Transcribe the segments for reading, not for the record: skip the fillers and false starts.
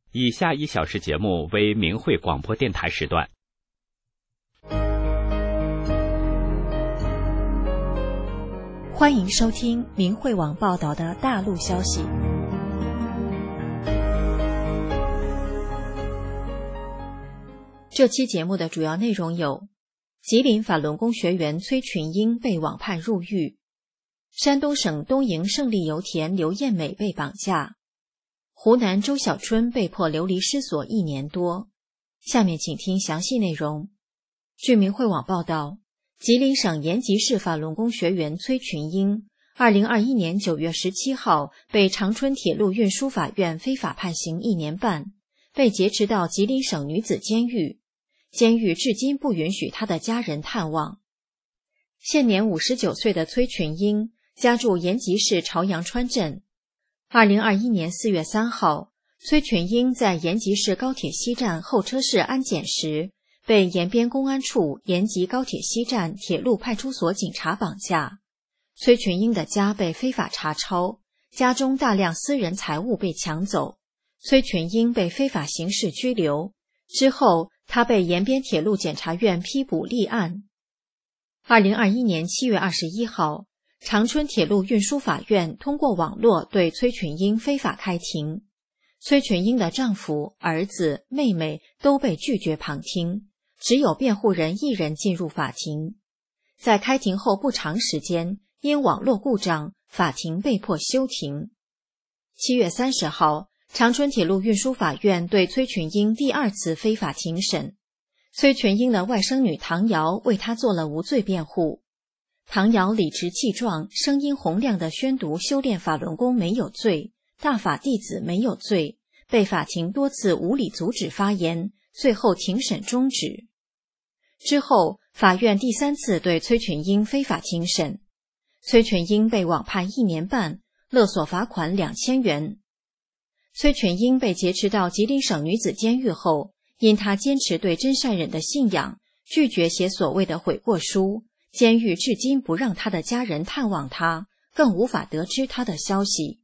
以下1小时节目为明慧广播电台时段。 欢迎收听明慧网报道的大陆消息。这期节目的主要内容有：吉林法轮功学员崔群英被网判入狱，山东省东营胜利油田刘艳美被绑架，湖南周小春被迫流离失所1年多。下面请听详细内容。据明慧网报道，吉林省延吉市法轮功学员崔群英2021年9月17号被长春铁路运输法院非法判刑1年半，被劫持到吉林省女子监狱，监狱至今不允许他的家人探望。现年59岁的崔群英家住延吉市朝阳川镇。2021年4月3号，崔群英在延吉市高铁西站候车室安检时，被延边公安处延吉高铁西站铁路派出所警察绑架。崔群英的家被非法查抄，家中大量私人财物被抢走，崔群英被非法刑事拘留。之后，他被延边铁路检察院批捕立案。2021年7月21号，长春铁路运输法院通过网络对崔群英非法开庭。崔群英的丈夫、儿子、妹妹都被拒绝旁听，只有辩护人1人进入法庭。在开庭后不长时间，因网络故障，法庭被迫休庭。7月30号，长春铁路运输法院对崔群英第2次非法庭审。崔群英的外甥女唐瑶为他做了无罪辩护。唐瑶理直气壮、声音洪亮地宣读修炼法轮功没有罪，大法弟子没有罪，被法庭多次无理阻止发言，最后庭审终止。之后，法院第3次对崔群英非法庭审，崔群英被网判1年半，勒索罚款2000元。崔群英被劫持到吉林省女子监狱后，因他坚持对真善忍的信仰，拒绝写所谓的悔过书，监狱至今不让他的家人探望他，更无法得知他的消息。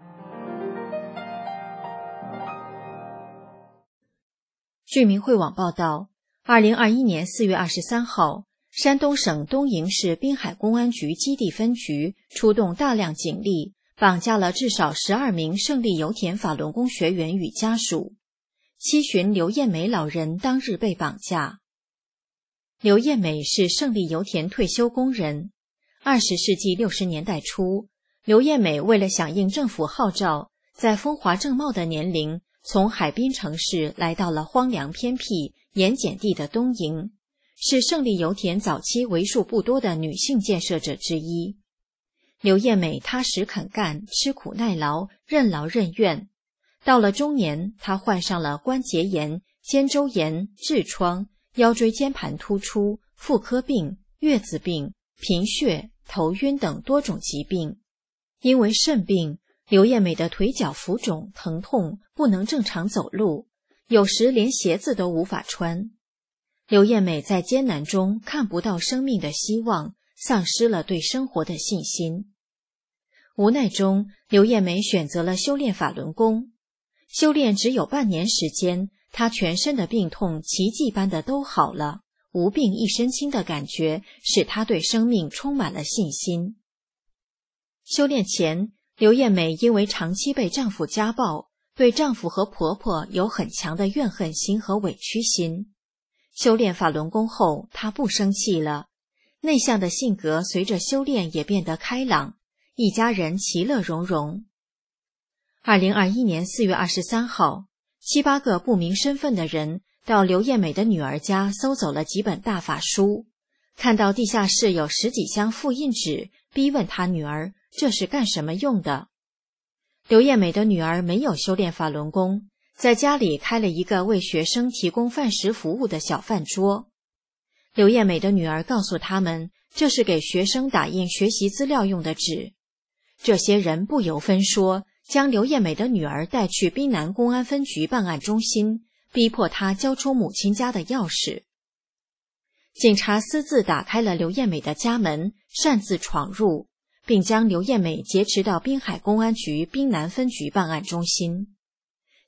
据明慧网报道，2021年4月23号，山东省东营市滨海公安局基地分局出动大量警力，绑架了至少12名胜利油田法轮功学员与家属。七旬刘艳美老人当日被绑架。刘艳美是胜利油田退休工人。20世纪60年代初，刘艳美为了响应政府号召，在风华正茂的年龄，从海滨城市来到了荒凉偏僻、盐碱地的东营，是胜利油田早期为数不多的女性建设者之一。刘艳美踏实肯干，吃苦耐劳，任劳任怨。到了中年，她患上了关节炎、肩周炎、痔疮、腰椎间盘突出、妇科病、月子病、贫血、头晕等多种疾病。因为肾病，刘艳美的腿脚浮肿、疼痛，不能正常走路，有时连鞋子都无法穿。刘艳美在艰难中看不到生命的希望，丧失了对生活的信心。无奈中，刘艳美选择了修炼法轮功。修炼只有半年时间，她全身的病痛奇迹般的都好了，无病一身轻的感觉使她对生命充满了信心。修炼前，刘艳美因为长期被丈夫家暴，对丈夫和婆婆有很强的怨恨心和委屈心。修炼法轮功后，她不生气了，内向的性格随着修炼也变得开朗，一家人其乐融融。2021年4月23号，7、8个不明身份的人到刘艳美的女儿家搜走了几本大法书，看到地下室有10几箱复印纸，逼问她女儿这是干什么用的。刘艳美的女儿没有修炼法轮功，在家里开了一个为学生提供饭食服务的小饭桌。刘艳美的女儿告诉他们，这是给学生打印学习资料用的纸。这些人不由分说，将刘艳美的女儿带去滨南公安分局办案中心，逼迫她交出母亲家的钥匙。警察私自打开了刘艳美的家门，擅自闯入，并将刘艳美劫持到滨海公安局滨南分局办案中心。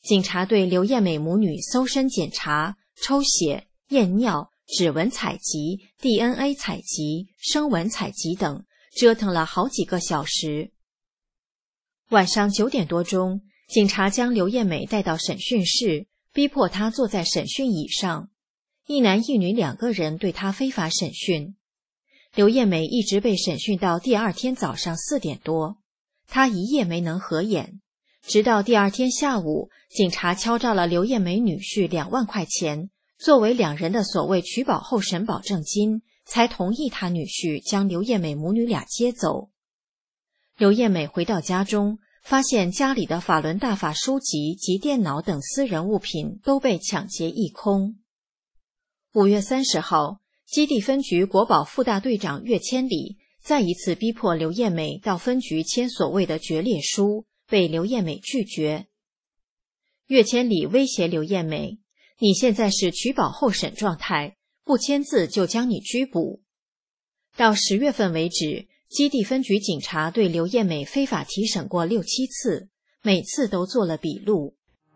警察对刘艳美母女搜身检查、抽血、验尿、指纹采集、DNA 采集、声纹采集等，折腾了好几个小时。晚上9点多钟，警察将刘艳美带到审讯室，逼迫她坐在审讯椅上。一男一女2个人对她非法审讯。刘艳美一直被审讯到第2天早上4点多，她一夜没能合眼。直到第2天下午，警察敲诈了刘艳美女婿2万块钱，作为2人的所谓取保候审保证金，才同意他女婿将刘艳美母女俩接走。刘艳美回到家中，发现家里的法轮大法书籍及电脑等私人物品都被抢劫一空。5月30号，基地分局国保副大队长岳千里再一次逼迫刘艳美到分局签所谓的决裂书，被刘艳美拒绝。岳千里威胁刘艳美，你现在是取保候审状态，不签字就将你拘捕。到10月份为止，基地分局警察对刘艳美非法提审过6、7次，每次都做了笔录。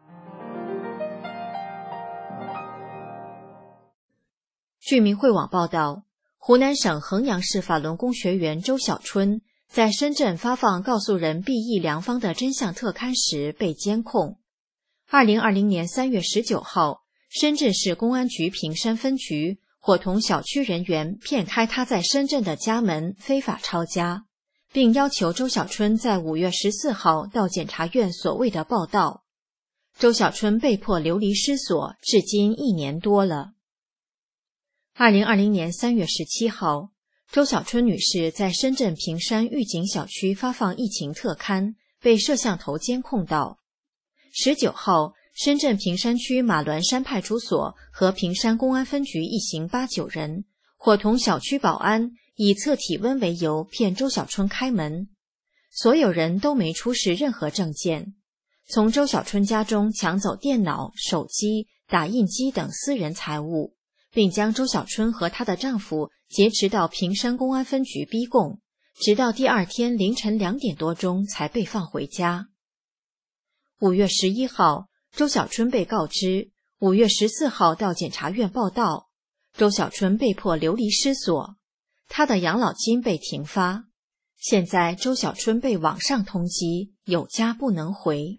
据明慧网报道，湖南省衡阳市法轮功学员周小春在深圳发放告诉人避疫良方的真相特刊时被监控。2020年3月19号，深圳市公安局平山分局伙同小区人员骗开他在深圳的家门，非法抄家，并要求周小春在5月14号到检察院所谓的报到。周小春被迫流离失所，至今1年多了。2020年3月17号，周小春女士在深圳平山御景小区发放疫情特刊，被摄像头监控到。19号，深圳平山区马峦山派出所和平山公安分局一行8、9人，伙同小区保安以测体温为由骗周小春开门。所有人都没出示任何证件，从周小春家中抢走电脑、手机、打印机等私人财物，并将周小春和她的丈夫劫持到平山公安分局逼供，直到第2天凌晨2点多钟才被放回家。5月11号，周小春被告知5月14号到检察院报到，周小春被迫流离失所，她的养老金被停发。现在周小春被网上通缉，有家不能回。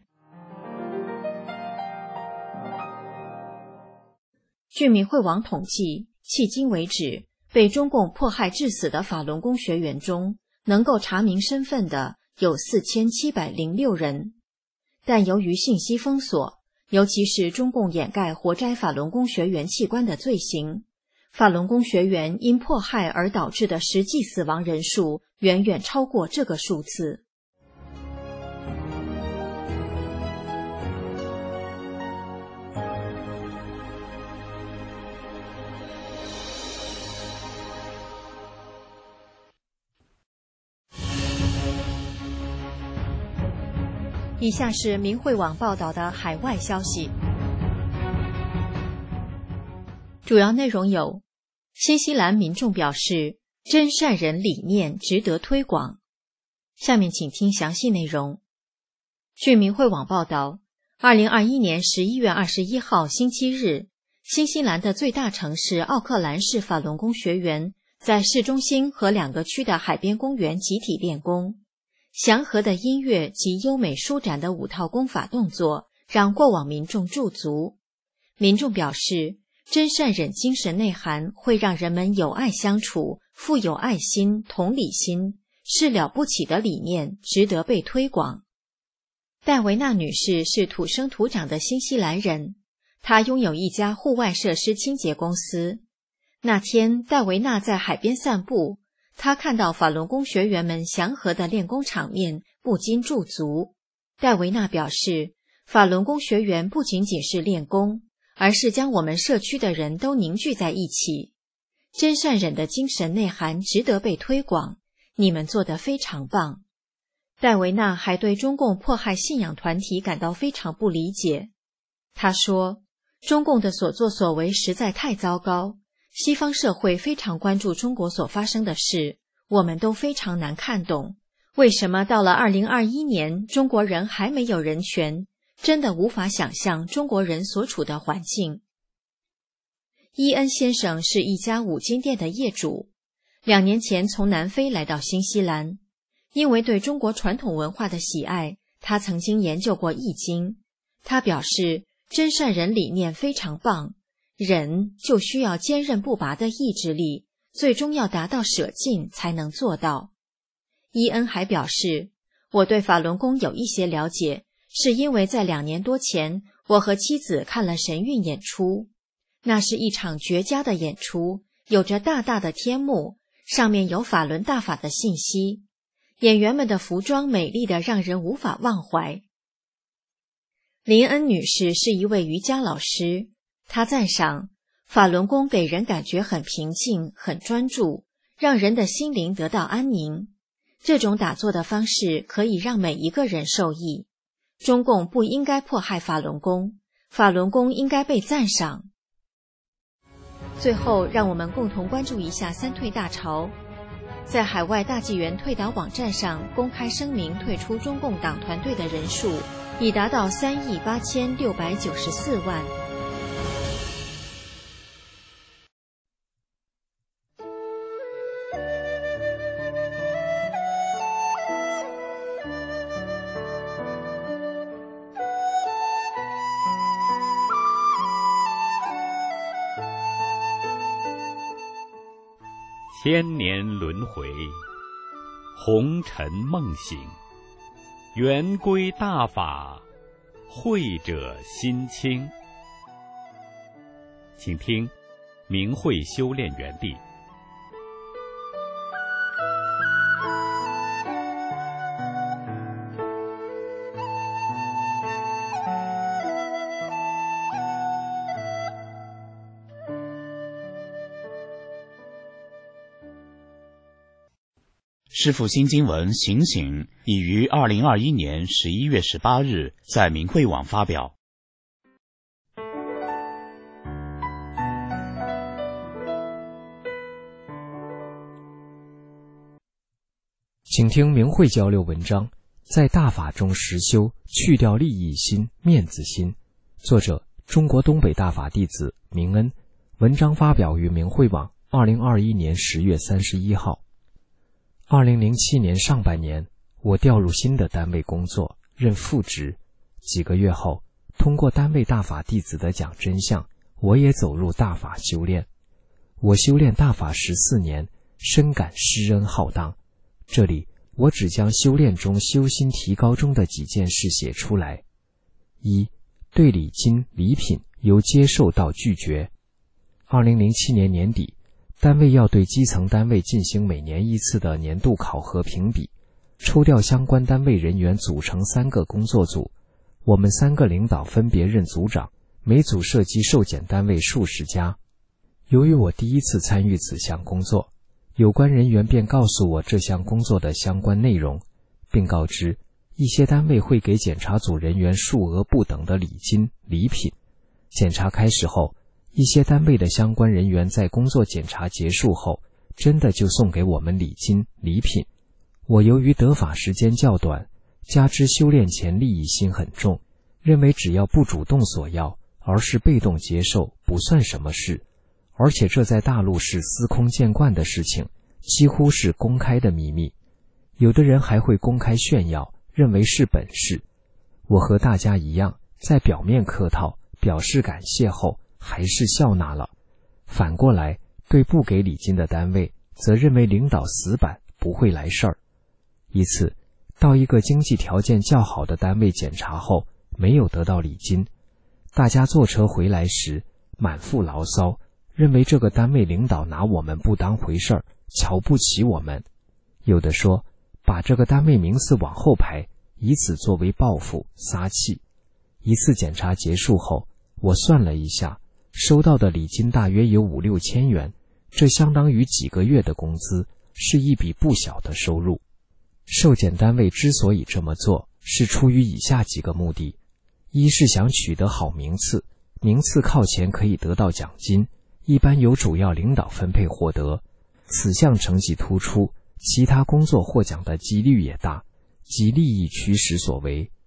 据明慧网统计，迄今为止，被中共迫害致死的法轮功学员中，能够查明身份的有4706人。但由于信息封锁，尤其是中共掩盖活摘法轮功学员器官的罪行，法轮功学员因迫害而导致的实际死亡人数远远超过这个数字。以下是明慧网报道的海外消息，主要内容有：新西兰民众表示真善人理念值得推广。下面请听详细内容。据明慧网报道，2021年11月21号星期日，新西兰的最大城市奥克兰市法轮功学员在市中心和2个区的海边公园集体练功。祥和的音乐及优美舒展的5套功法动作让过往民众驻足。民众表示，真善忍精神内涵会让人们友爱相处，富有爱心、同理心，是了不起的理念，值得被推广。戴维娜女士是土生土长的新西兰人，她拥有一家户外设施清洁公司。那天，戴维娜在海边散步，他看到法轮功学员们祥和的练功场面，不禁驻足。戴维娜表示，法轮功学员不仅仅是练功，而是将我们社区的人都凝聚在一起。真善忍的精神内涵值得被推广，你们做得非常棒。戴维娜还对中共迫害信仰团体感到非常不理解。他说，中共的所作所为实在太糟糕，西方社会非常关注中国所发生的事，我们都非常难看懂，为什么到了2021年，中国人还没有人权， 真的无法想象中国人所处的环境。伊恩先生是一家五金店的业主，2年前从南非来到新西兰。因为对中国传统文化的喜爱，他曾经研究过易经。他表示，真善忍理念非常棒，忍就需要坚韧不拔的意志力，最终要达到舍尽才能做到。伊恩还表示，我对法轮功有一些了解，是因为在2年多前，我和妻子看了神韵演出。那是一场绝佳的演出，有着大大的天幕，上面有法轮大法的信息。演员们的服装美丽得让人无法忘怀。林恩女士是一位瑜伽老师，她赞赏法轮功给人感觉很平静、很专注，让人的心灵得到安宁。这种打坐的方式可以让每一个人受益。中共不应该迫害法轮功，法轮功应该被赞赏。最后，让我们共同关注一下三退大潮。在海外大纪元退党网站上公开声明退出中共党团队的人数已达到38694万。 千年轮回，红尘梦醒，圆归大法，慧者心清。请听明慧修炼园地。 师父新经文醒醒已于2021年11月18日在明慧网发表。 请听明慧交流文章，在大法中实修，去掉利益心、面子心。作者：中国东北大法弟子明恩。文章发表于明慧网2021年10月31号。2007年上半年，我调入新的单位工作，任副职。几个月后，通过单位大法弟子的讲真相，我也走入大法修炼。我修炼大法14年，深感施恩浩荡。这里我只将修炼中修心提高中的几件事写出来。1. 对礼金礼品由接受到拒绝。2007年年底，单位要对基层单位进行每年1次的年度考核评比，抽调相关单位人员组成3个工作组，我们3个领导分别任组长，每组涉及受检单位数十家。由于我第一次参与此项工作，有关人员便告诉我这项工作的相关内容，并告知一些单位会给检查组人员数额不等的礼金礼品。检查开始后，一些单位的相关人员在工作检查结束后，真的就送给我们礼金礼品。我由于得法时间较短，加之修炼前利益心很重，认为只要不主动索要，而是被动接受，不算什么事。而且这在大陆是司空见惯的事情，几乎是公开的秘密。有的人还会公开炫耀，认为是本事。我和大家一样，在表面客套，表示感谢后，还是笑纳了。反过来，对不给礼金的单位，则认为领导死板，不会来事儿。一次，到一个经济条件较好的单位检查后，没有得到礼金。大家坐车回来时，满腹牢骚，认为这个单位领导拿我们不当回事儿，瞧不起我们。有的说，把这个单位名次往后排，以此作为报复撒气。一次检查结束后，我算了一下，收到的礼金大约有5-6千元，这相当于几个月的工资，是一笔不小的收入。受检单位之所以这么做，是出于以下几个目的：一是想取得好名次，名次靠前可以得到奖金，一般由主要领导分配获得，此项成绩突出，其他工作获奖的几率也大，即利益驱使所为。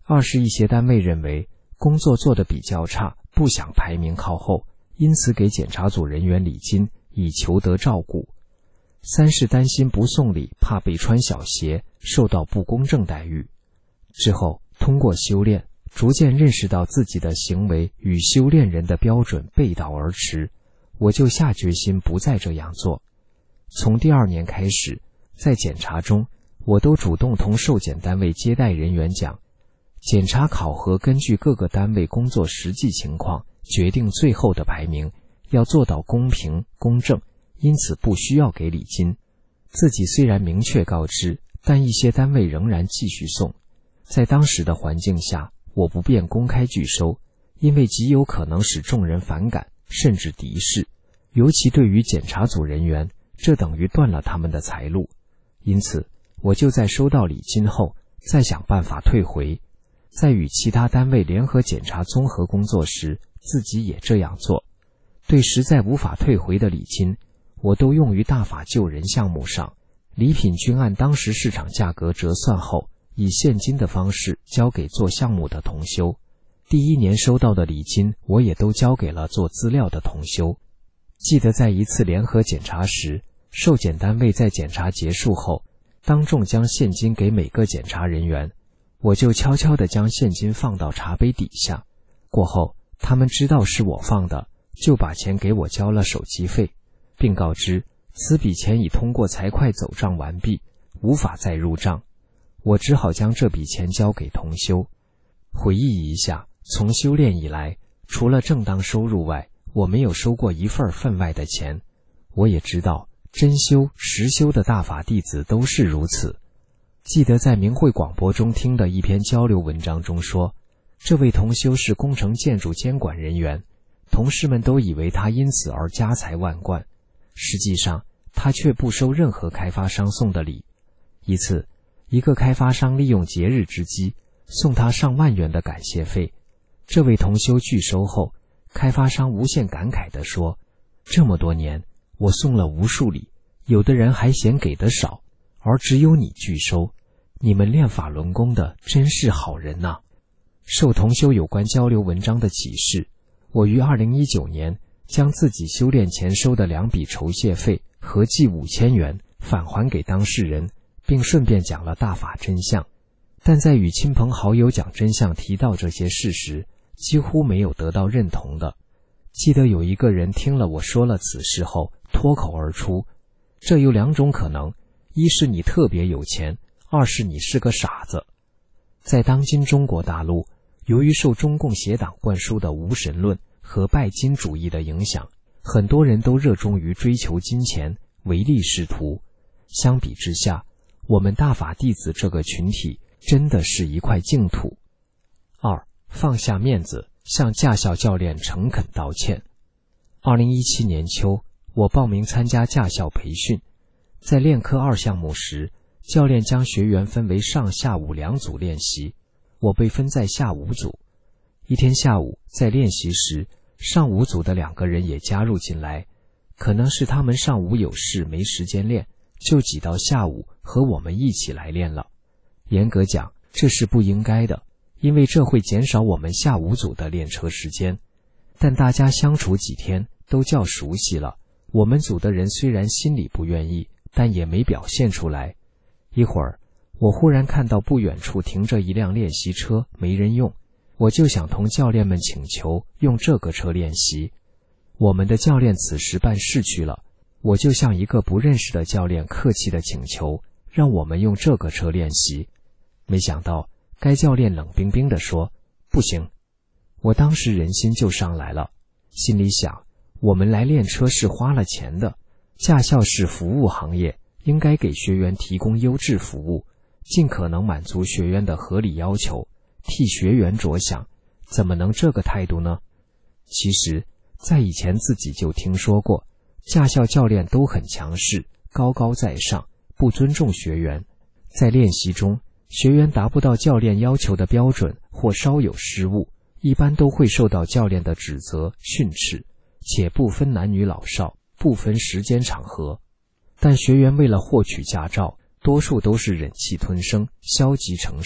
二是一些单位认为工作做得比较差，不想排名靠后，因此给检查组人员礼金，以求得照顾。三是担心不送礼，怕被穿小鞋，受到不公正待遇。之后通过修炼，逐渐认识到自己的行为与修炼人的标准背道而驰，我就下决心不再这样做。从第2年开始，在检查中，我都主动同受检单位接待人员讲，检查考核根据各个单位工作实际情况决定最后的排名，要做到公平公正，因此不需要给礼金。自己虽然明确告知，但一些单位仍然继续送。在当时的环境下，我不便公开拒收，因为极有可能使众人反感甚至敌视，尤其对于检查组人员，这等于断了他们的财路。因此我就在收到礼金后再想办法退回。在与其他单位联合检查综合工作时，自己也这样做。对实在无法退回的礼金，我都用于大法救人项目上，礼品均按当时市场价格折算后，以现金的方式交给做项目的同修。第1年收到的礼金，我也都交给了做资料的同修。记得在一次联合检查时，受检单位在检查结束后，当众将现金给每个检查人员，我就悄悄地将现金放到茶杯底下。过后，他们知道是我放的，就把钱给我交了手机费，并告知此笔钱已通过财会走账完毕，无法再入账。我只好将这笔钱交给同修。回忆一下，从修炼以来，除了正当收入外，我没有收过一份分外的钱。我也知道真修实修的大法弟子都是如此。记得在明慧广播中听的一篇交流文章中说，这位同修是工程建筑监管人员，同事们都以为他因此而家财万贯，实际上他却不收任何开发商送的礼。一次，一个开发商利用节日之机送他上万元的感谢费，这位同修拒收后，开发商无限感慨地说，这么多年我送了无数礼，有的人还嫌给的少，而只有你拒收，你们练法轮功的真是好人呐。受同修有关交流文章的启示，我于2019年将自己修炼前收的2笔酬谢费合计5000元返还给当事人，并顺便讲了大法真相。但在与亲朋好友讲真相提到这些事时，几乎没有得到认同的。记得有一个人听了我说了此事后脱口而出，这有2种可能，一是你特别有钱，二是你是个傻子。在当今中国大陆，由于受中共邪党灌输的无神论和拜金主义的影响，很多人都热衷于追求金钱，唯利是图。相比之下，我们大法弟子这个群体真的是一块净土。2. 放下面子，向驾校教练诚恳道歉。2017年秋，我报名参加驾校培训，在练科2项目时，教练将学员分为上下午2组练习，我被分在下午组。一天下午在练习时，上午组的2个人也加入进来，可能是他们上午有事没时间练，就挤到下午和我们一起来练了。严格讲，这是不应该的，因为这会减少我们下午组的练车时间。但大家相处几天都较熟悉了，我们组的人虽然心里不愿意，但也没表现出来。一会儿，我忽然看到不远处停着一辆练习车，没人用，我就想同教练们请求用这个车练习。我们的教练此时办事去了，我就向一个不认识的教练客气地请求，让我们用这个车练习。没想到该教练冷冰冰地说，不行。我当时人心就上来了，心里想，我们来练车是花了钱的，驾校是服务行业，应该给学员提供优质服务，尽可能满足学员的合理要求，替学员着想，怎么能这个态度呢？其实在以前自己就听说过，驾校教练都很强势，高高在上，不尊重学员。在练习中，学员达不到教练要求的标准或稍有失误，一般都会受到教练的指责训斥，且不分男女老少，不分时间场合。但学员为了获取驾照，多数都是忍气吞声，消极承受，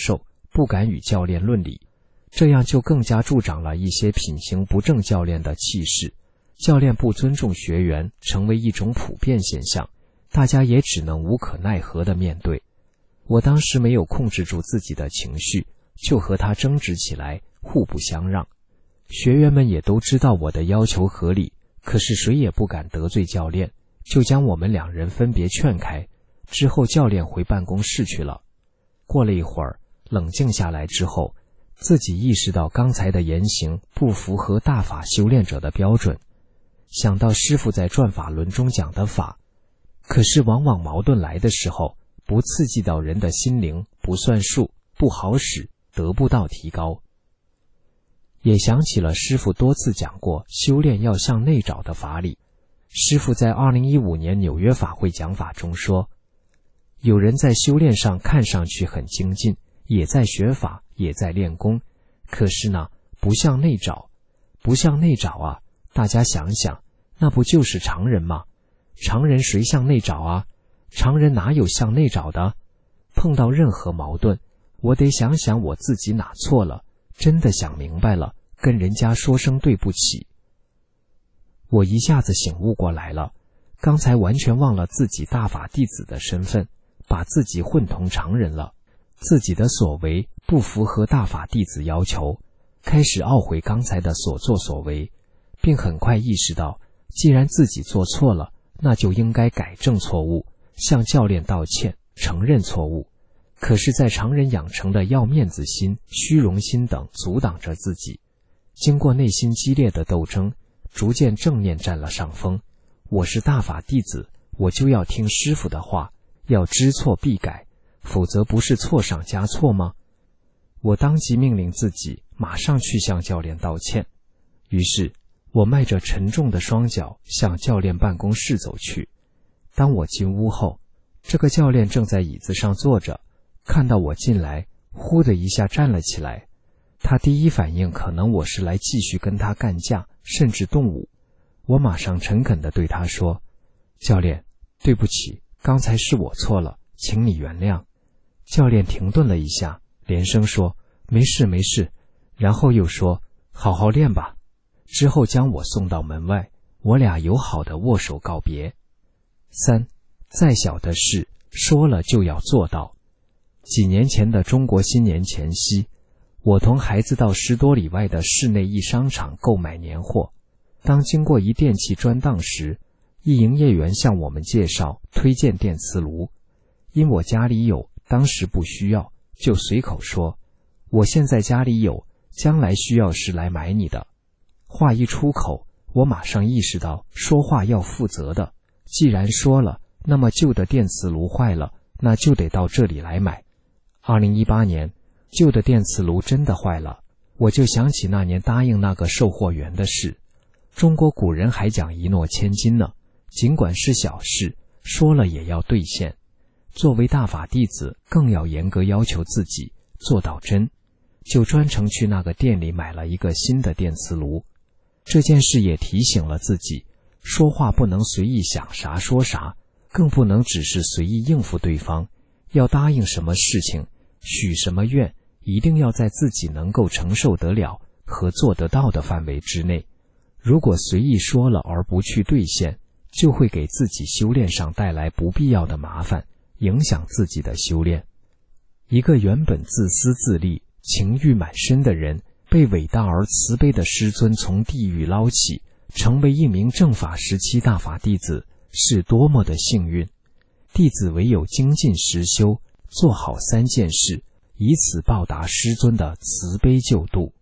不敢与教练论理，这样就更加助长了一些品行不正教练的气势。教练不尊重学员成为一种普遍现象，大家也只能无可奈何地面对。我当时没有控制住自己的情绪，就和他争执起来，互不相让。学员们也都知道我的要求合理，可是谁也不敢得罪教练，就将我们两人分别劝开。之后教练回办公室去了。过了一会儿，冷静下来之后，自己意识到刚才的言行不符合大法修炼者的标准，想到师父在转法轮中讲的法，可是往往矛盾来的时候，不刺激到人的心灵，不算数，不好使，得不到提高。也想起了师父多次讲过修炼要向内找的法理。师父在2015年纽约法会讲法中说，有人在修炼上看上去很精进，也在学法，也在练功，可是呢，不向内找。不向内找啊，大家想想，那不就是常人吗？常人谁向内找啊？常人哪有向内找的？碰到任何矛盾，我得想想我自己哪错了，真的想明白了，跟人家说声对不起。我一下子醒悟过来了，刚才完全忘了自己大法弟子的身份，把自己混同常人了，自己的所为不符合大法弟子要求，开始懊悔刚才的所作所为，并很快意识到，既然自己做错了，那就应该改正错误，向教练道歉，承认错误。可是在常人养成的要面子心、虚荣心等阻挡着自己，经过内心激烈的斗争，逐渐正念占了上风。我是大法弟子，我就要听师父的话，要知错必改，否则不是错上加错吗？我当即命令自己马上去向教练道歉。于是我迈着沉重的双脚向教练办公室走去。当我进屋后，这个教练正在椅子上坐着，看到我进来，呼的一下站了起来。他第一反应可能我是来继续跟他干架，甚至动武。我马上诚恳地对他说，教练，对不起，刚才是我错了，请你原谅。教练停顿了一下，连声说，没事没事，然后又说，好好练吧。之后将我送到门外，我俩友好地握手告别。3. 再小的事，说了就要做到。几年前的中国新年前夕，我同孩子到10多里外的室内一商场购买年货。当经过一电器专档时，一营业员向我们介绍推荐电磁炉。因我家里有，当时不需要，就随口说，我现在家里有，将来需要时来买你的。话一出口，我马上意识到说话要负责的，既然说了，那么旧的电磁炉坏了，那就得到这里来买。2018年，旧的电磁炉真的坏了，我就想起那年答应那个售货员的事。中国古人还讲一诺千金呢，尽管是小事，说了也要兑现。作为大法弟子，更要严格要求自己，做到真。就专程去那个店里买了一个新的电磁炉。这件事也提醒了自己，说话不能随意想啥说啥，更不能只是随意应付对方，要答应什么事情，许什么愿，一定要在自己能够承受得了和做得到的范围之内。如果随意说了而不去兑现，就会给自己修炼上带来不必要的麻烦，影响自己的修炼。一个原本自私自利、情欲满身的人，被伟大而慈悲的师尊从地狱捞起，成为一名正法时期大法弟子，是多么的幸运。弟子唯有精进实修，做好3件事，以此报答师尊的慈悲救度。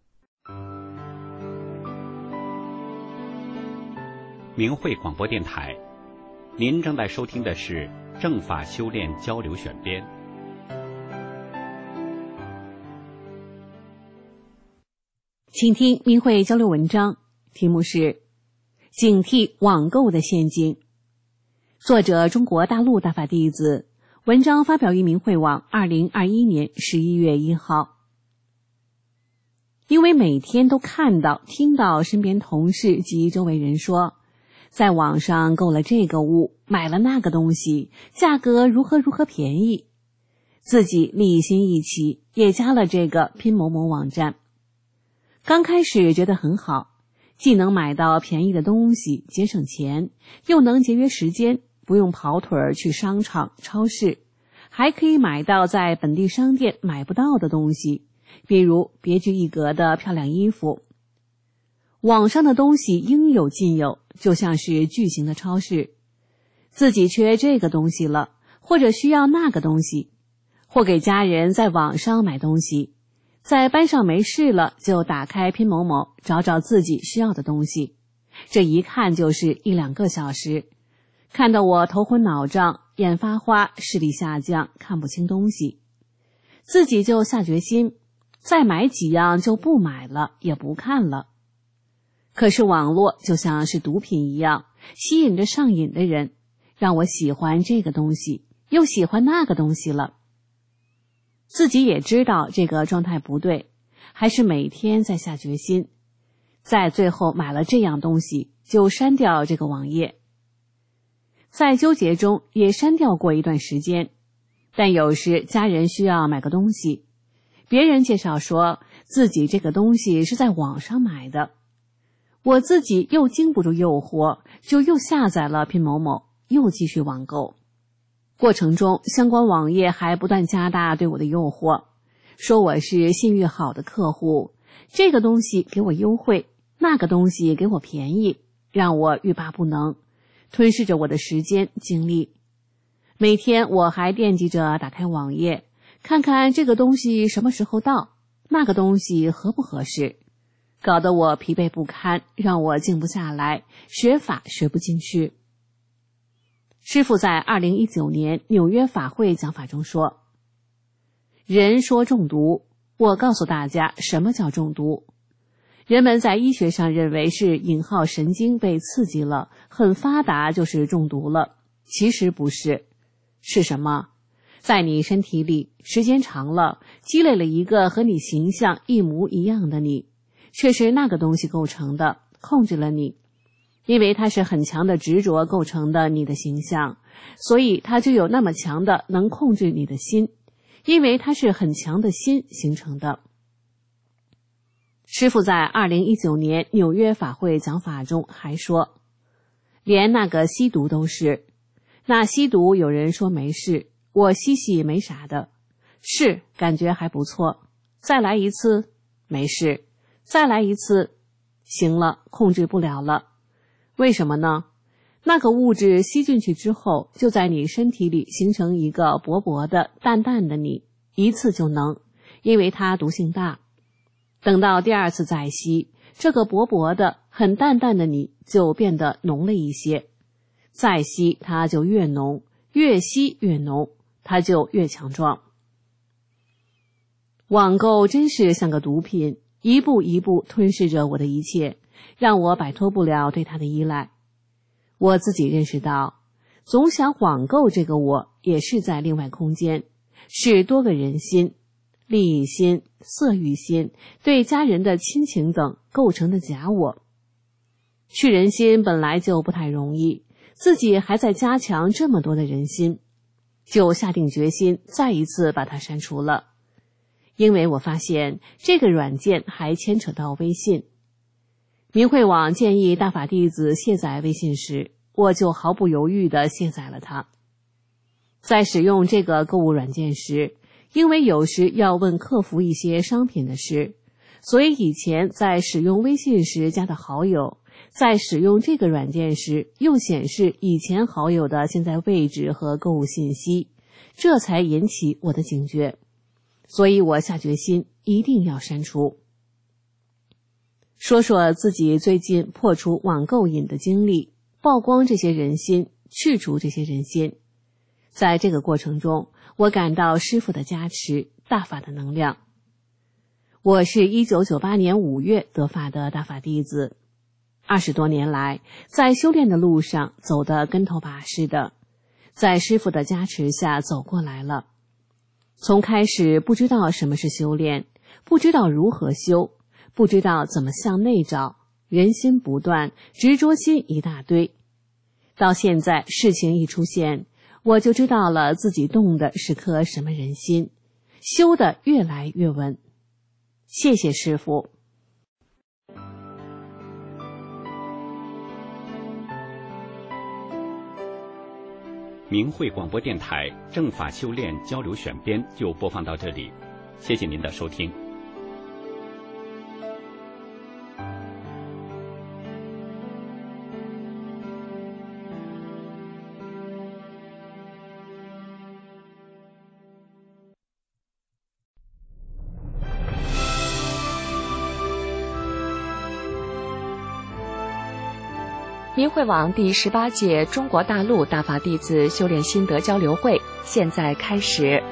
明慧广播电台，您正在收听的是正法修炼交流选编。 请听明慧交流文章，题目是警惕网购的陷阱。作者中国大陆大法弟子，文章发表于明慧网2021年11月1号。因为每天都看到听到身边同事及周围人说，在网上购了这个物，买了那个东西，价格如何如何便宜，自己利心一起， 也加了这个拼某某网站。刚开始觉得很好，既能买到便宜的东西，节省钱，又能节约时间，不用跑腿儿去商场、超市，还可以买到在本地商店买不到的东西，比如别具一格的漂亮衣服。网上的东西应有尽有，就像是巨型的超市。自己缺这个东西了，或者需要那个东西，或给家人在网上买东西，在班上没事了就打开拼某某找找自己需要的东西，这一看就是1-2个小时，看得我头昏脑胀，眼发花，视力下降，看不清东西。自己就下决心，再买几样就不买了，也不看了。可是网络就像是毒品一样，吸引着上瘾的人，让我喜欢这个东西，又喜欢那个东西了。自己也知道这个状态不对，还是每天在下决心，在最后买了这样东西就删掉这个网页。在纠结中也删掉过一段时间，但有时家人需要买个东西，别人介绍说自己这个东西是在网上买的，我自己又经不住诱惑，就又下载了拼某某，又继续网购。过程中，相关网页还不断加大对我的诱惑，说我是信誉好的客户，这个东西给我优惠，那个东西给我便宜，让我欲罢不能，吞噬着我的时间精力。每天我还惦记着打开网页，看看这个东西什么时候到，那个东西合不合适，搞得我疲惫不堪，让我静不下来，学法学不进去。师父在2019年纽约法会讲法中说，人说中毒，我告诉大家什么叫中毒。人们在医学上认为是引号神经被刺激了，很发达就是中毒了，其实不是。是什么？在你身体里时间长了，积累了一个和你形象一模一样的你，却是那个东西构成的，控制了你。因为它是很强的执着构成的你的形象，所以它就有那么强的能控制你的心，因为它是很强的心形成的。师父在2019年纽约法会讲法中还说，连那个吸毒都是，那吸毒有人说没事，我吸吸没啥的，是感觉还不错，再来一次没事，再来一次行了，控制不了了。为什么呢？那个物质吸进去之后，就在你身体里形成一个薄薄的淡淡的你，一次就能，因为它毒性大。等到第二次再吸，这个薄薄的很淡淡的你就变得浓了一些，再吸它就越浓，越吸越浓，它就越强壮。网购真是像个毒品，一步一步吞噬着我的一切，让我摆脱不了对它的依赖。我自己认识到，总想网购这个我也是在另外空间，是多个人心、利益心、色欲心、对家人的亲情等构成的假我。去人心本来就不太容易，自己还在加强这么多的人心，就下定决心再一次把它删除了。因为我发现这个软件还牵扯到微信。明慧网建议大法弟子卸载微信时，我就毫不犹豫地卸载了它。在使用这个购物软件时，因为有时要问客服一些商品的事，所以以前在使用微信时加的好友，在使用这个软件时又显示以前好友的现在位置和购物信息，这才引起我的警觉。所以我下决心一定要删除。说说自己最近破除网购瘾的经历，曝光这些人心，去除这些人心。在这个过程中，我感到师父的加持，大法的能量。我是1998年5月得法的大法弟子，20多年来，在修炼的路上走得跟头把式的，在师父的加持下走过来了。从开始不知道什么是修炼，不知道如何修，不知道怎么向内找，人心不断，执着心一大堆。到现在事情一出现，我就知道了自己动的是颗什么人心， 修得越来越稳。谢谢师父。 明慧广播电台正法修炼交流选编就播放到这里，谢谢您的收听。 明慧网第18届中国大陆大法弟子修炼心得交流会现在开始。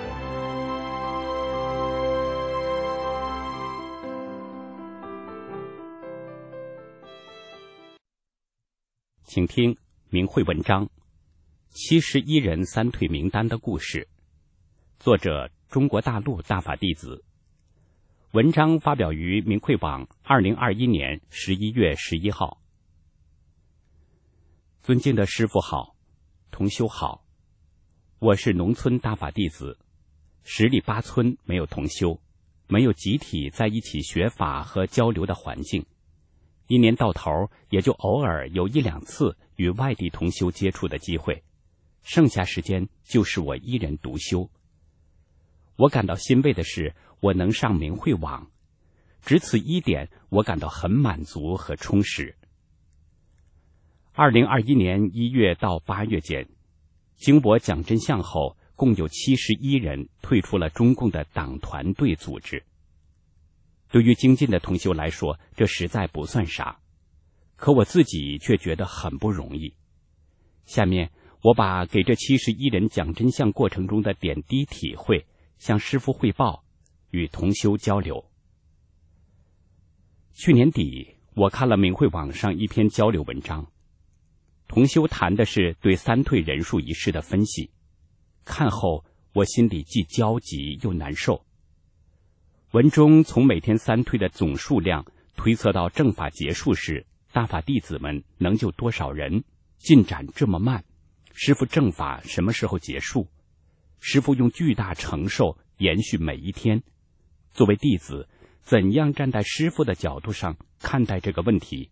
请听明慧文章71人三退名单的故事，作者中国大陆大法弟子。文章发表于明慧网2021年11月11号。尊敬的师父好，同修好，我是农村大法弟子，10里8村没有同修，没有集体在一起学法和交流的环境，一年到头也就偶尔有1、2次与外地同修接触的机会，剩下时间就是我一人独修。我感到欣慰的是，我能上明慧网，只此一点，我感到很满足和充实。2021年1月到8月间，经我讲真相后，共有71人退出了中共的党团队组织。对于精进的同修来说，这实在不算啥，可我自己却觉得很不容易。下面我把给这71人讲真相过程中的点滴体会向师父汇报，与同修交流。去年底，我看了明慧网上一篇交流文章，同修谈的是对三退人数一事的分析，看后我心里既焦急又难受。文中从每天三退的总数量推测到正法结束时，大法弟子们能救多少人，进展这么慢，师父正法什么时候结束，师父用巨大承受延续每一天。作为弟子，怎样站在师父的角度上看待这个问题？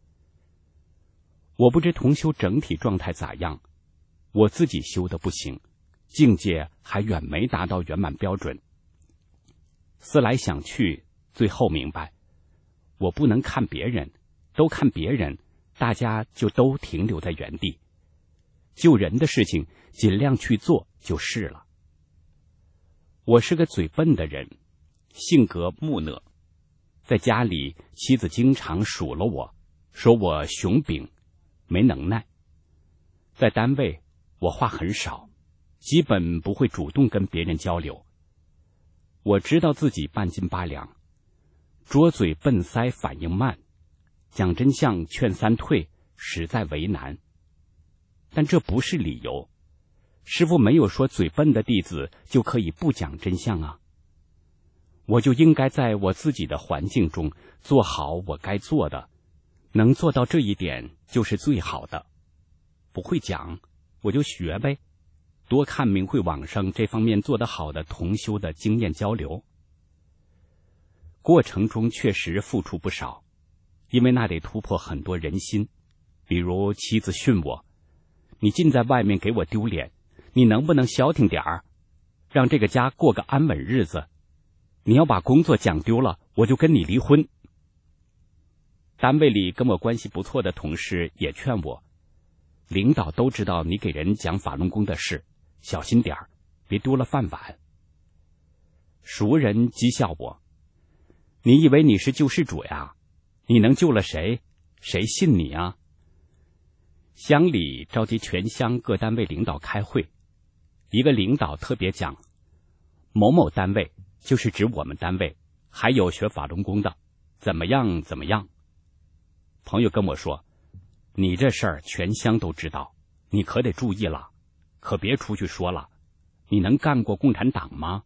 我不知同修整体状态咋样，我自己修的不行，境界还远没达到圆满标准。思来想去，最后明白，我不能看别人，都看别人，大家就都停留在原地。救人的事情尽量去做就是了。我是个嘴笨的人，性格木讷，在家里妻子经常数落我，说我熊秉，没能耐。在单位我话很少，基本不会主动跟别人交流。我知道自己半斤八两，拙嘴笨腮，反应慢，讲真相劝三退实在为难。但这不是理由，师父没有说嘴笨的弟子就可以不讲真相啊。我就应该在我自己的环境中做好我该做的，能做到这一点就是最好的。不会讲我就学呗，多看明慧网上这方面做得好的同修的经验交流。过程中确实付出不少，因为那得突破很多人心。比如妻子训我，你尽在外面给我丢脸，你能不能消停点儿，让这个家过个安稳日子？你要把工作讲丢了，我就跟你离婚。单位里跟我关系不错的同事也劝我，领导都知道你给人讲法轮功的事，小心点儿，别丢了饭碗。熟人讥笑我，你以为你是救世主呀？你能救了谁？谁信你啊？乡里召集全乡各单位领导开会，一个领导特别讲，某某单位，就是指我们单位，还有学法轮功的，怎么样怎么样。朋友跟我说，你这事儿全乡都知道，你可得注意了，可别出去说了，你能干过共产党吗？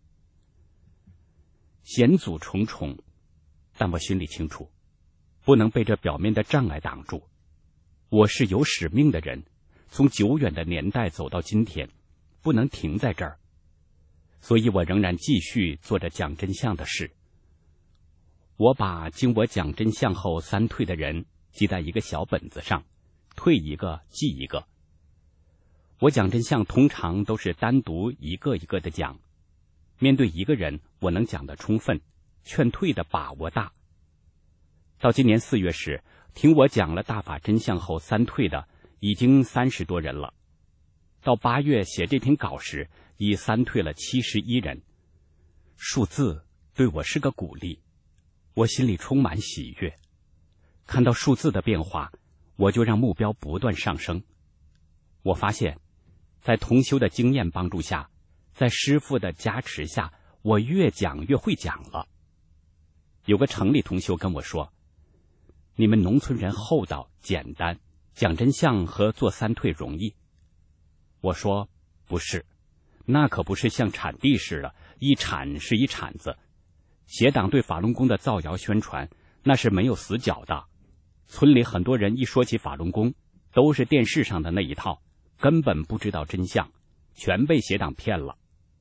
险阻重重，但我心里清楚，不能被这表面的障碍挡住。我是有使命的人，从久远的年代走到今天，不能停在这儿。 所以我仍然继续做着讲真相的事。我把经我讲真相后3退的人记在一个小本子上，退一个记一个。我讲真相通常都是单独一个一个的讲，面对一个人我能讲得充分，劝退的把握大。到今年4月时，听我讲了大法真相后3退的已经30多人了。到8月写这篇稿时，已3退了71人。数字对我是个鼓励，我心里充满喜悦。看到数字的变化，我就让目标不断上升。我发现，在同修的经验帮助下，在师父的加持下，我越讲越会讲了。有个城里同修跟我说，你们农村人厚道简单，讲真相和做3退容易。我说不是，那可不是像铲地似的，一铲是一铲子。邪党对法轮功的造谣宣传，那是没有死角的。村里很多人一说起法轮功，都是电视上的那一套，根本不知道真相，全被邪党骗了。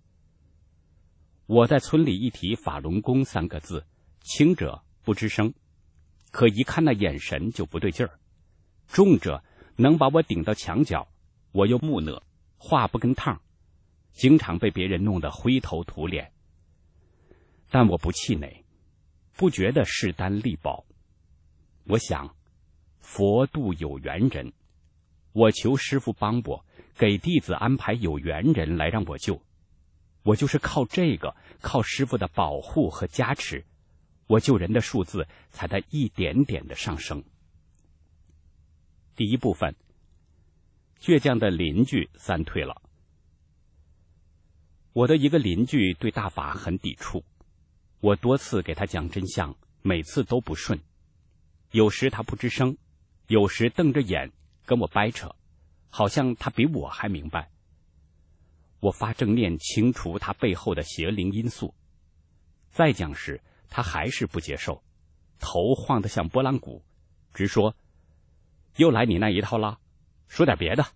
我在村里一提法轮功3个字，轻者不吱声，可一看那眼神就不对劲儿，重者能把我顶到墙角，我又木讷，话不跟趟，经常被别人弄得灰头土脸。但我不气馁，不觉得势单力薄。我想，佛度有缘人，我求师父帮我，给弟子安排有缘人来让我救。我就是靠这个，靠师父的保护和加持，我救人的数字才在一点点的上升。第一部分，倔强的邻居3退了。我的一个邻居对大法很抵触，我多次给他讲真相，每次都不顺。有时他不吱声，有时瞪着眼跟我掰扯，好像他比我还明白。我发正念清除他背后的邪灵因素，再讲时他还是不接受，头晃得像拨浪鼓，直说又来你那一套了，说点别的。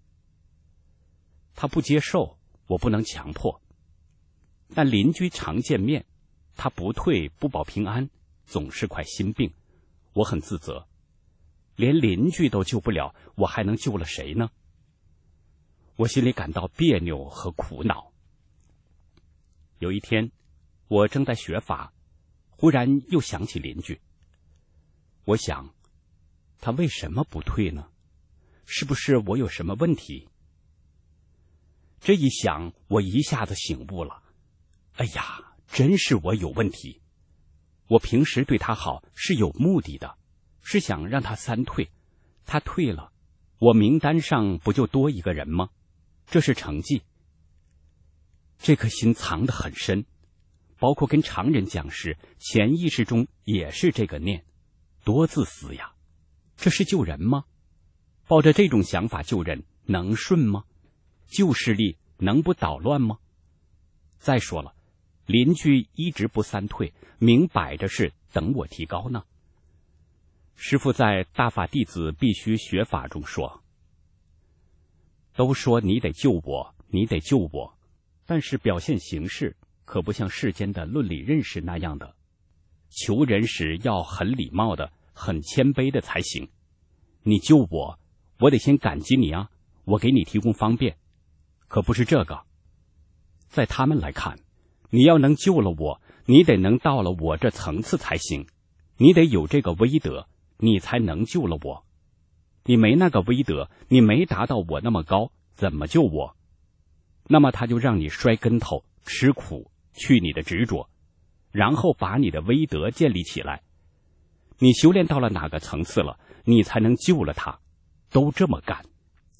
他不接受，我不能强迫，但邻居常见面，他不退不保平安，总是块心病，我很自责。连邻居都救不了，我还能救了谁呢？我心里感到别扭和苦恼。有一天，我正在学法，忽然又想起邻居。我想，他为什么不退呢？是不是我有什么问题？这一想，我一下子醒悟了。哎呀，真是我有问题。我平时对他好是有目的的，是想让他3退。他退了，我名单上不就多一个人吗？这是成绩。这颗心藏得很深，包括跟常人讲时，潜意识中也是这个念，多自私呀！这是救人吗？抱着这种想法救人能顺吗？救势力能不捣乱吗？再说了，邻居一直不3退，明摆着是等我提高呢。师父在《大法弟子必须学法》中说，都说你得救我，你得救我，但是表现形式可不像世间的论理认识那样的，求人时要很礼貌的，很谦卑的才行。你救我，我得先感激你啊，我给你提供方便，可不是这个。在他们来看，你要能救了我，你得能到了我这层次才行，你得有这个威德，你才能救了我。你没那个威德，你没达到我那么高，怎么救我？那么他就让你摔跟头，吃苦，去你的执着，然后把你的威德建立起来。你修炼到了哪个层次了，你才能救了他，都这么干。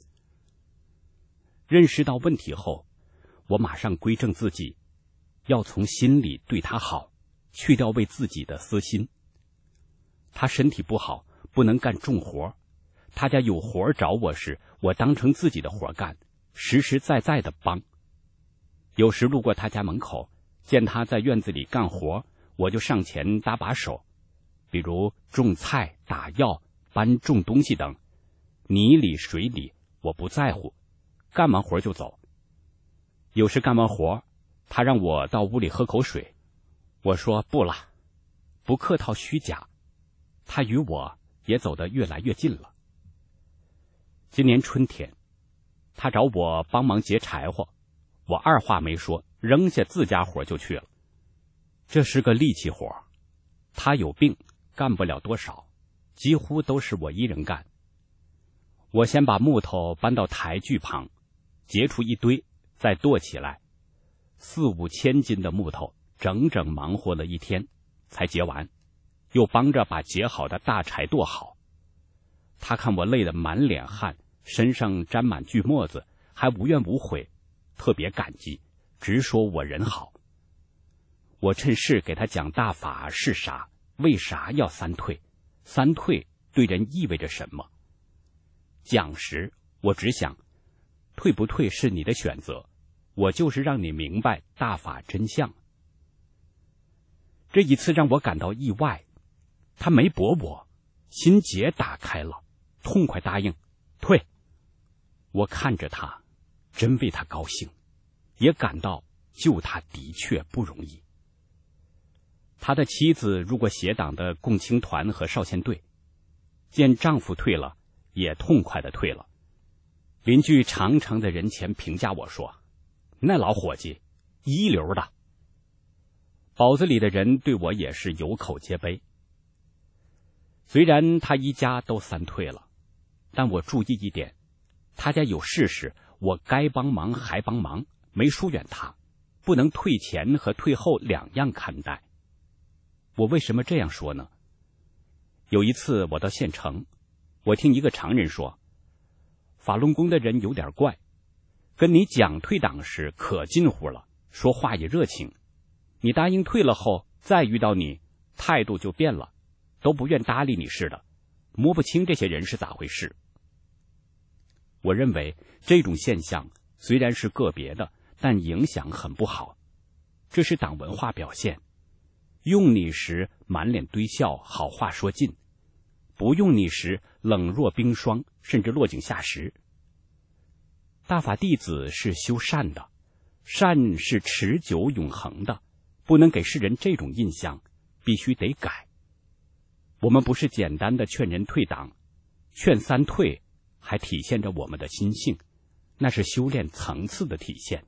认识到问题后，我马上归正自己，要从心里对他好，去掉为自己的私心。他身体不好，不能干重活，他家有活找我时，我当成自己的活干，实实在在的帮。有时路过他家门口，见他在院子里干活，我就上前搭把手，比如种菜、打药、搬重东西等，泥里水里我不在乎，干完活就走。有时干完活， 他让我到屋里喝口水，我说不了，不客套虚假。他与我也走得越来越近了。今年春天，他找我帮忙劫柴火，我二话没说，扔下自家活就去了。这是个力气活，他有病，干不了多少，几乎都是我一人干。我先把木头搬到台锯旁，截出一堆，再剁起来，4、5千斤的木头，整整忙活了一天才结完，又帮着把结好的大柴剁好。他看我累得满脸汗，身上沾满锯沫子，还无怨无悔，特别感激，直说我人好。我趁势给他讲大法是啥，为啥要三退，三退对人意味着什么。讲时我只想，退不退是你的选择，我就是让你明白大法真相。这一次让我感到意外，他没驳我，心结打开了，痛快答应退。我看着他，真为他高兴，也感到救他的确不容易。他的妻子入过协党的共青团和少先队，见丈夫退了，也痛快地退了。邻居长城的人前评价我说，那老伙计一流的。堡子里的人对我也是有口皆碑。虽然他一家都三退了，但我注意一点，他家有事时，我该帮忙还帮忙，没疏远他，不能退前和退后两样看待。我为什么这样说呢？有一次我到县城，我听一个常人说，法轮功的人有点怪，跟你讲退党时可近乎了，说话也热情，你答应退了后，再遇到你，态度就变了，都不愿搭理你似的，摸不清这些人是咋回事。我认为这种现象虽然是个别的，但影响很不好，这是党文化表现。用你时满脸堆笑，好话说尽，不用你时冷若冰霜，甚至落井下石。大法弟子是修善的，善是持久永恒的，不能给世人这种印象，必须得改。我们不是简单的劝人退党，劝三退还体现着我们的心性，那是修炼层次的体现。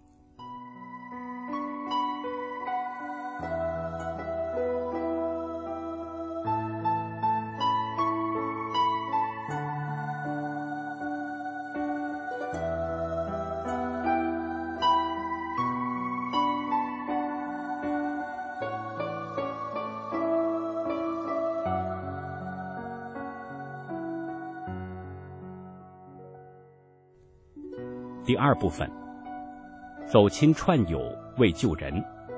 第二部分，走亲串友为救人。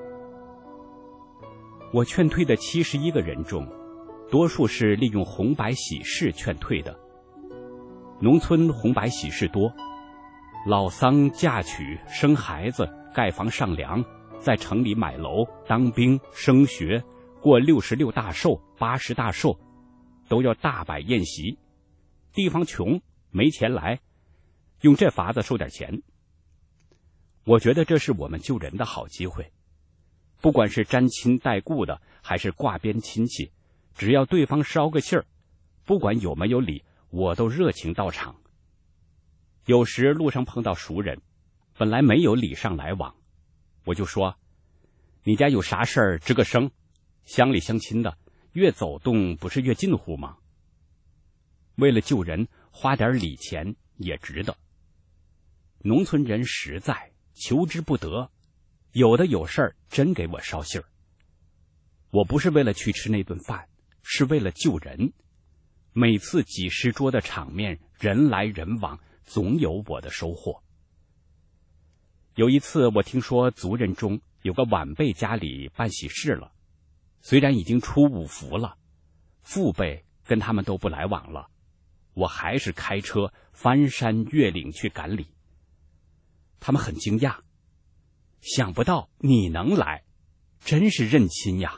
我劝退的71个人中，多数是利用红白喜事劝退的。农村红白喜事多，老丧嫁娶、生孩子、盖房上梁，在城里买楼、当兵、升学、过66大寿、80大寿，都要大摆宴席。地方穷，没钱来，用这法子收点钱。我觉得这是我们救人的好机会，不管是沾亲带故的，还是挂边亲戚，只要对方捎个信儿，不管有没有礼，我都热情到场。有时路上碰到熟人，本来没有礼尚来往，我就说，你家有啥事儿吱个声，乡里乡亲的，越走动不是越近乎吗？为了救人，花点礼钱也值得。农村人实在，求之不得，有的有事儿真给我捎信儿。我不是为了去吃那顿饭，是为了救人。每次几十桌的场面，人来人往，总有我的收获。有一次我听说族人中有个晚辈家里办喜事了，虽然已经出5福了，父辈跟他们都不来往了，我还是开车翻山越岭去赶礼。他们很惊讶，想不到你能来，真是认亲呀。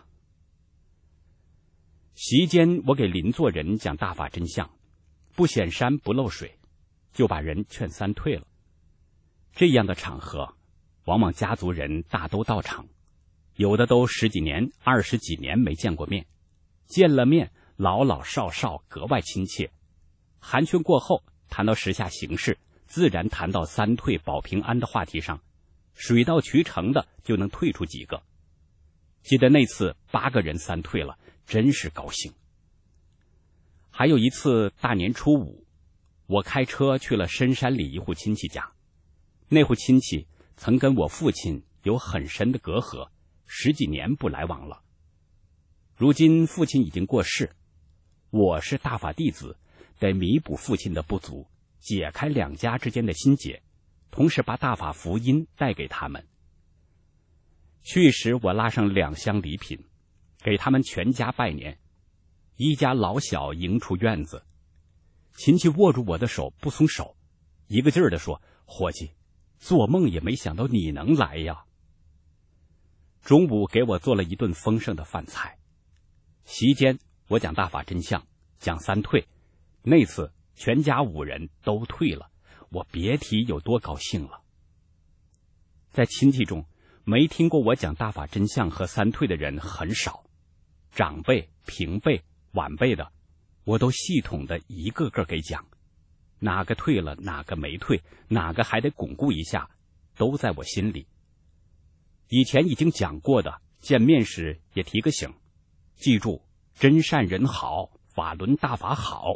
席间我给邻座人讲大法真相，不显山不漏水，就把人劝三退了。这样的场合， 往往家族人大都到场，有的都10几年、20几年没见过面，见了面老老少少格外亲切。寒暄过后，谈到时下形势，自然谈到三退保平安的话题上，水到渠成的就能退出几个。记得那次8个人三退了，真是高兴。还有一次大年初5，我开车去了深山里一户亲戚家，那户亲戚曾跟我父亲有很深的隔阂，10几年不来往了。如今父亲已经过世，我是大法弟子，得弥补父亲的不足，解开两家之间的心结，同时把大法福音带给他们。去时我拉上2箱礼品，给他们全家拜年，一家老小迎出院子。亲戚握住我的手不松手，一个劲儿地说：“伙计，做梦也没想到你能来呀。”中午给我做了一顿丰盛的饭菜。席间我讲大法真相，讲三退，那次全家5人都退了，我别提有多高兴了。在亲戚中，没听过我讲大法真相和三退的人很少，长辈、平辈、晚辈的，我都系统的一个个给讲，哪个退了，哪个没退，哪个还得巩固一下，都在我心里。以前已经讲过的，见面时也提个醒，记住真善人好，法轮大法好。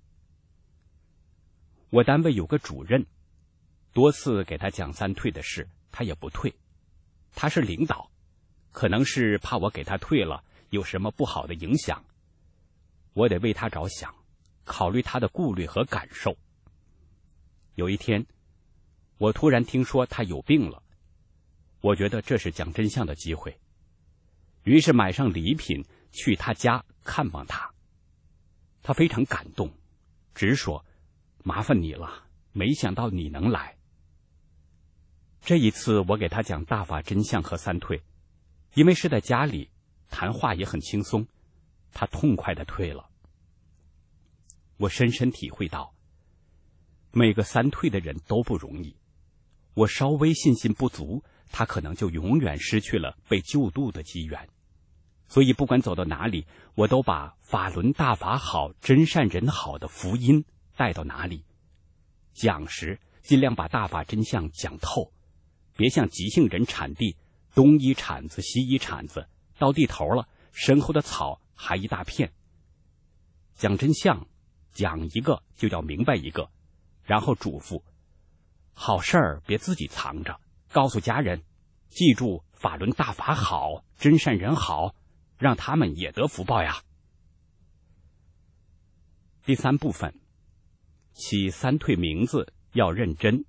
我单位有个主任，多次给他讲三退的事，他也不退。他是领导，可能是怕我给他退了有什么不好的影响，我得为他着想，考虑他的顾虑和感受。有一天，我突然听说他有病了，我觉得这是讲真相的机会，于是买上礼品去他家看望他。他非常感动，直说：“麻烦你了，没想到你能来。”这一次我给他讲大法真相和三退，因为是在家里，谈话也很轻松，他痛快地退了。我深深体会到，每个三退的人都不容易，我稍微信心不足，他可能就永远失去了被救度的机缘。所以不管走到哪里，我都把法轮大法好，真善人好的福音带到哪里。讲时尽量把大法真相讲透，别像急性人铲地，东一铲子西一铲子，到地头了，身后的草还一大片。讲真相，讲一个就要明白一个，然后嘱咐：好事儿别自己藏着，告诉家人，记住法轮大法好，真善人好，让他们也得福报呀。第3部分，起三退名字要认真。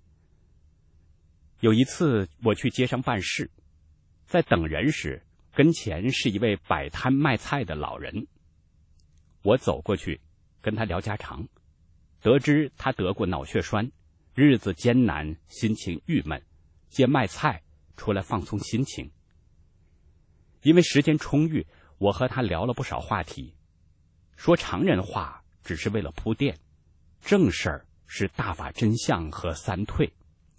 有一次我去街上办事，在等人时，跟前是一位摆摊卖菜的老人。我走过去跟他聊家常，得知他得过脑血栓，日子艰难，心情郁闷，借卖菜出来放松心情。因为时间充裕，我和他聊了不少话题，说常人话只是为了铺垫，正事儿是大法真相和三退。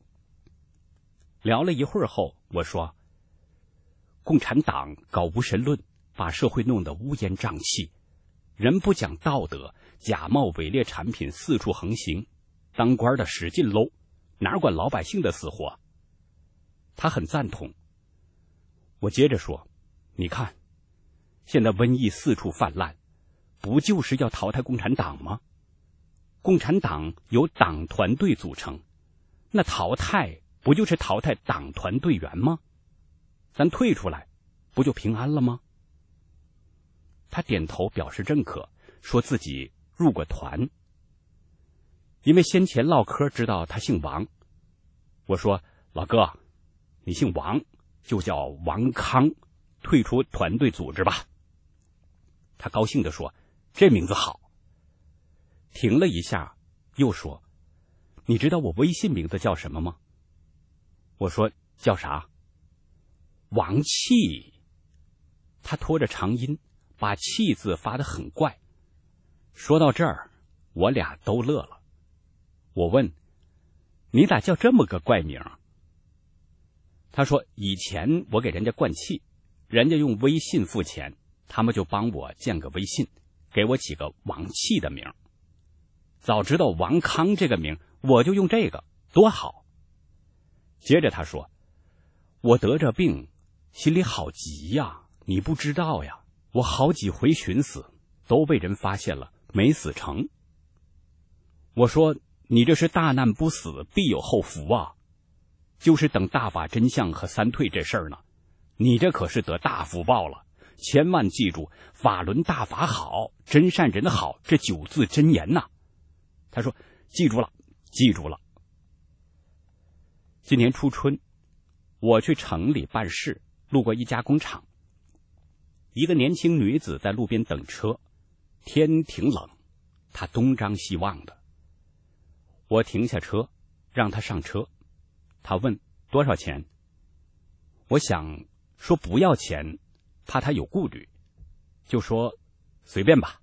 聊了一会儿后，我说：共产党搞无神论，把社会弄得乌烟瘴气，人不讲道德，假冒伪劣产品四处横行，当官的使劲搂，哪管老百姓的死活。他很赞同。我接着说：你看，现在瘟疫四处泛滥，不就是要淘汰共产党吗？共产党由党团队组成，那淘汰不就是淘汰党团队员吗？咱退出来，不就平安了吗？他点头表示认可，说自己入过团。因为先前唠嗑知道他姓王，我说：老哥，你姓王，就叫王康，退出团队组织吧。他高兴地说：这名字好。停了一下，又说：你知道我微信名字叫什么吗？我说：叫啥？王气。他拖着长音，把气字发得很怪。说到这儿，我俩都乐了。我问：你咋叫这么个怪名？ 他说以前我给人家灌气，人家用微信付钱，他们就帮我建个微信，给我起个王气的名。早知道王康这个名，我就用这个，多好。接着他说，我得这病，心里好急呀，你不知道呀，我好几回寻死，都被人发现了，没死成。我说，你这是大难不死，必有后福啊，就是等大法真相和三退这事儿呢，你这可是得大福报了，千万记住法轮大法好，真善人好，这9字真言呐。他说记住了，记住了。今年初春，我去城里办事，路过一家工厂，一个年轻女子在路边等车，天挺冷，她东张西望的。我停下车让她上车，她问多少钱。我想说不要钱，怕她有顾虑，就说随便吧。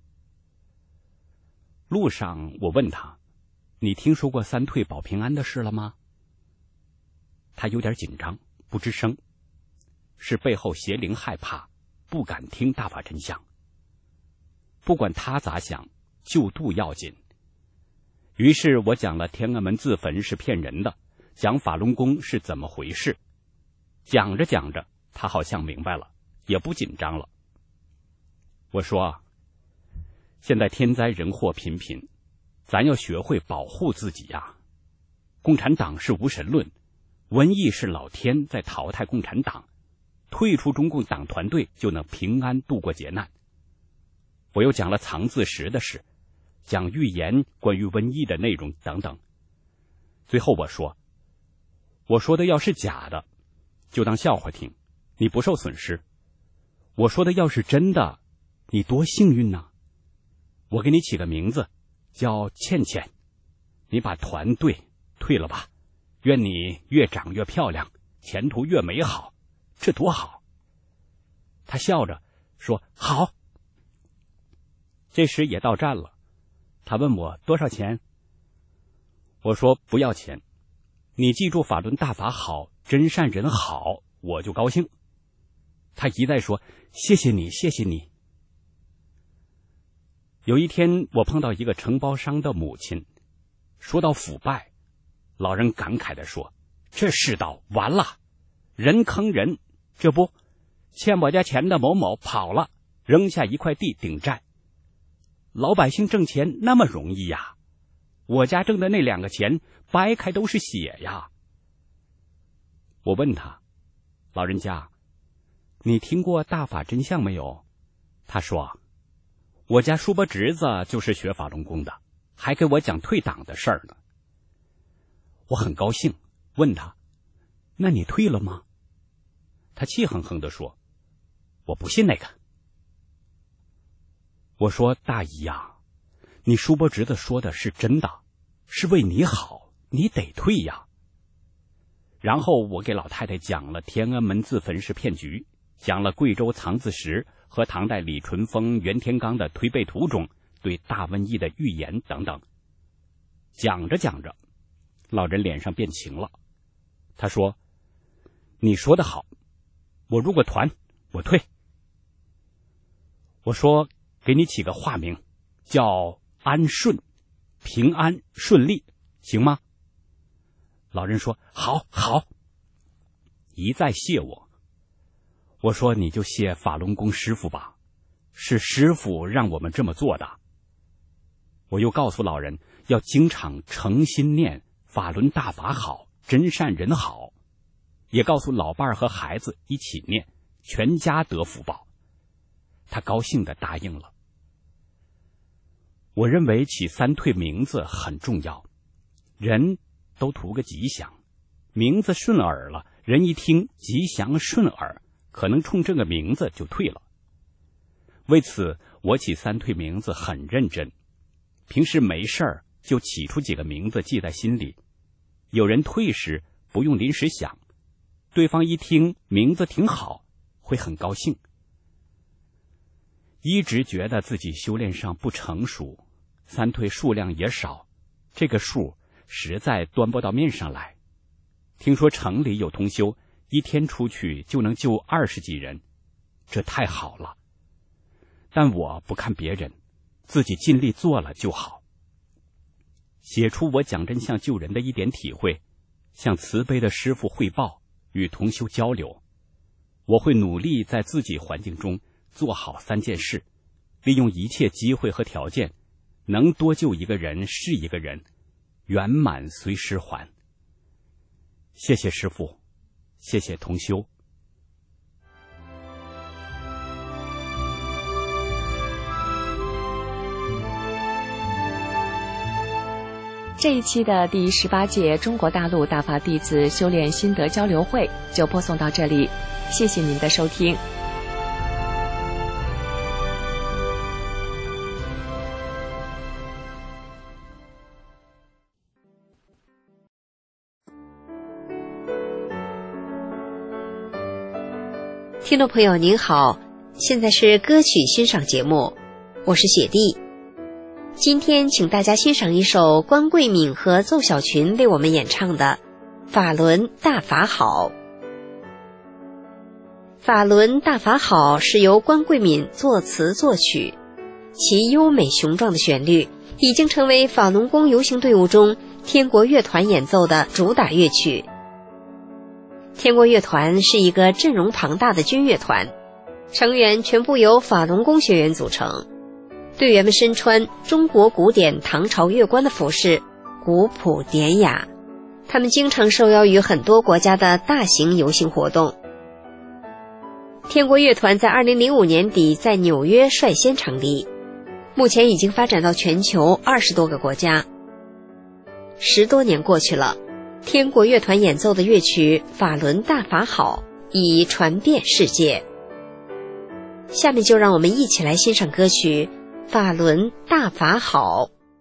路上我问她，你听说过三退保平安的事了吗？她有点紧张，不吱声，是背后邪灵害怕，不敢听大法真相。不管她咋想，救度要紧。于是我讲了天安门自焚是骗人的，讲法轮功是怎么回事。讲着讲着，她好像明白了，也不紧张了。我说，现在天灾人祸频频，咱要学会保护自己呀。共产党是无神论，瘟疫是老天在淘汰共产党，退出中共党团队就能平安度过劫难。我又讲了藏字石的事，讲预言关于瘟疫的内容等等。最后我说的要是假的，就当笑话听，你不受损失；我说的要是真的，你多幸运呐！我给你起个名字，叫倩倩，你把团队退了吧，愿你越长越漂亮，前途越美好，这多好！他笑着说好。这时也到站了，他问我多少钱，我说不要钱，你记住法轮大法好，真善人好，我就高兴。他一再说谢谢你，谢谢你。有一天我碰到一个承包商的母亲，说到腐败，老人感慨地说，这世道完了，人坑人，这不欠我家钱的某某跑了，扔下一块地顶债。老百姓挣钱那么容易呀，我家挣的那2个钱掰开都是血呀。我问他，老人家，你听过大法真相没有？他说，我家叔伯侄子就是学法轮功的，还给我讲退党的事儿呢。我很高兴，问他，那你退了吗？他气哼哼地说，我不信那个。我说，大姨呀，你叔伯侄子说的是真的，是为你好，你得退呀。然后我给老太太讲了天安门自焚是骗局，讲了贵州藏字石和唐代李淳风、袁天罡的推背图中对大瘟疫的预言等等。讲着讲着，老人脸上变晴了，他说，你说得好，我入过团，我退。我说，给你起个化名，叫安顺，平安顺利，行吗？老人说好好，一再谢我。我说，你就谢法轮功师傅吧，是师傅让我们这么做的。我又告诉老人，要经常诚心念法轮大法好，真善人好，也告诉老伴儿和孩子一起念，全家得福报。他高兴地答应了。我认为起三退名字很重要，人都图个吉祥，名字顺耳了，人一听吉祥顺耳，可能冲这个名字就退了。为此我起三退名字很认真，平时没事儿就起出几个名字记在心里，有人退时不用临时想，对方一听名字挺好，会很高兴。一直觉得自己修炼上不成熟，三退数量也少，这个数实在端不到面上来。听说城里有同修一天出去就能救20几人，这太好了。但我不看别人，自己尽力做了就好。写出我蒋真相救人的一点体会，向慈悲的师父汇报，与同修交流。我会努力在自己环境中做好3件事，利用一切机会和条件，能多救一个人是一个人，圆满随时还。谢谢师父，谢谢同修。 这一期的第18届中国大陆大法弟子修炼心得交流会就播送到这里，谢谢您的收听。 听众朋友您好，现在是歌曲欣赏节目，我是雪莉。今天请大家欣赏一首关桂敏和邹小群为我们演唱的《法轮大法好》。法轮大法好是由关桂敏作词作曲，其优美雄壮的旋律已经成为法轮功游行队伍中天国乐团演奏的主打乐曲。天国乐团是一个阵容庞大的军乐团，成员全部由法轮功学员组成，队员们身穿中国古典唐朝乐官的服饰，古朴典雅。他们经常受邀于很多国家的大型游行活动。天国乐团在2005年底在纽约率先成立，目前已经发展到全球20多个国家。10多年过去了，天国乐团演奏的乐曲《法轮大法好》已传遍世界。下面就让我们一起来欣赏歌曲《法轮大法好》。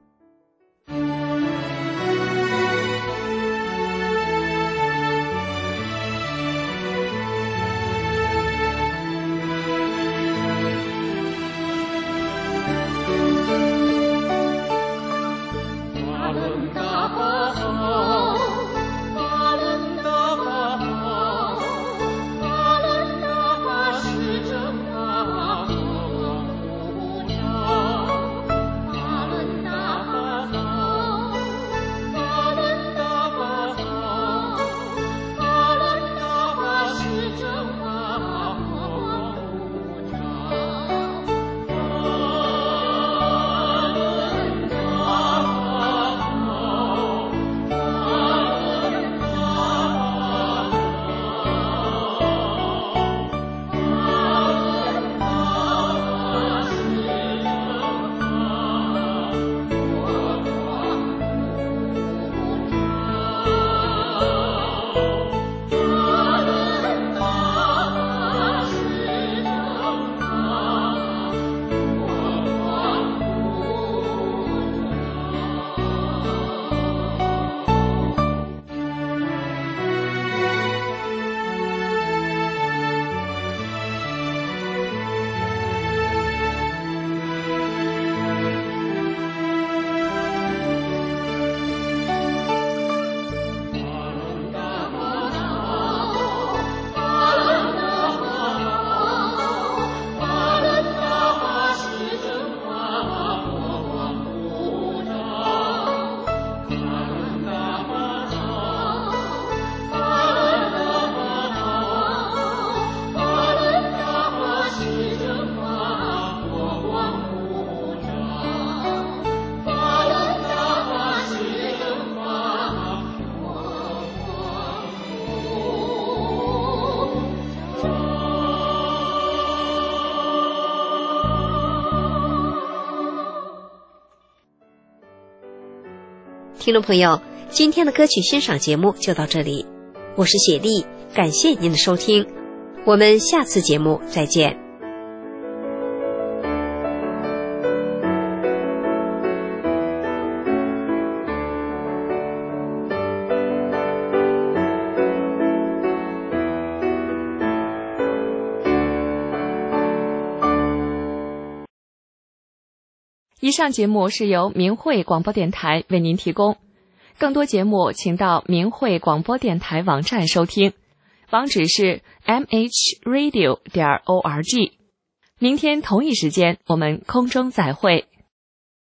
听众朋友，今天的歌曲欣赏节目就到这里，我是雪莉，感谢您的收听，我们下次节目再见。 以上节目是由明慧广播电台为您提供，更多节目请到明慧广播电台网站收听， 网址是 mhradio.org。明天同一时间我们空中再会。